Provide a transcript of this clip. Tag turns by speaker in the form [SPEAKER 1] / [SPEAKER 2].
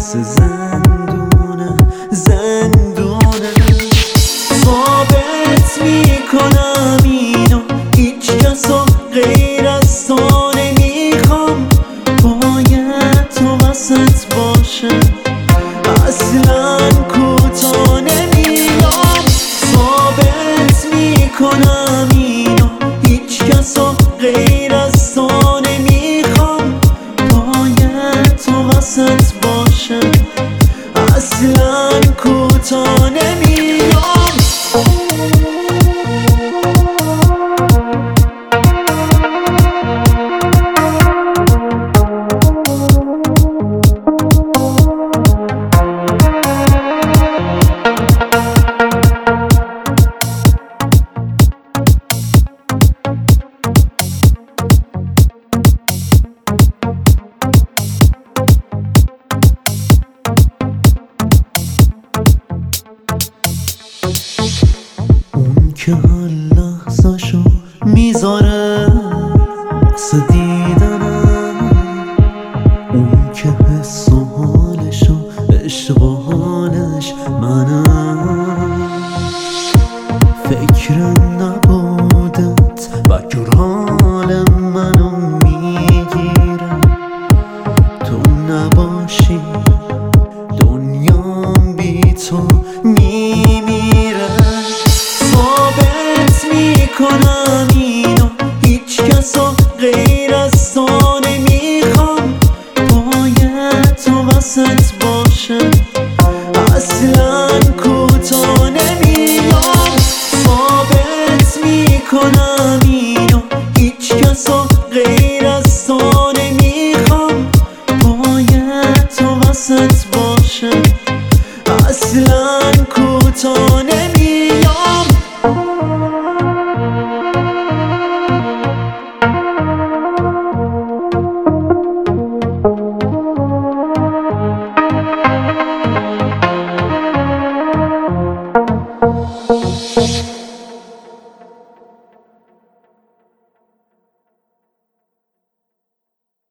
[SPEAKER 1] مثل زندونه ثابت میکنم اینو، هیچ کسو غیر از تو نمیخوام. باید تو وسط باشه، اصلا کوتا نمیام. ثابت میکنم اینو، هیچ کسو غیر از تو نمیخوام. باید تو وسط باشه، اصلا کوتا نمیام. که هر لحظه‌شو میذاره واسه دیدنم، اون که حس و حالشو عشق و حالش منم. فکر نبودت و حال منو میگیره، تو نباشی دنیام بی تو میمیره. ثابت میکنم اینو، هیچ کسو غیر از تو نمیخوام. باید تو وسط باشه، اصلا کوتا نمیام. ثابت میکنم اینو، هیچ کسو غیر از تو نمیخوام. باید تو وسط باشه، اصلا کوتا نمیام.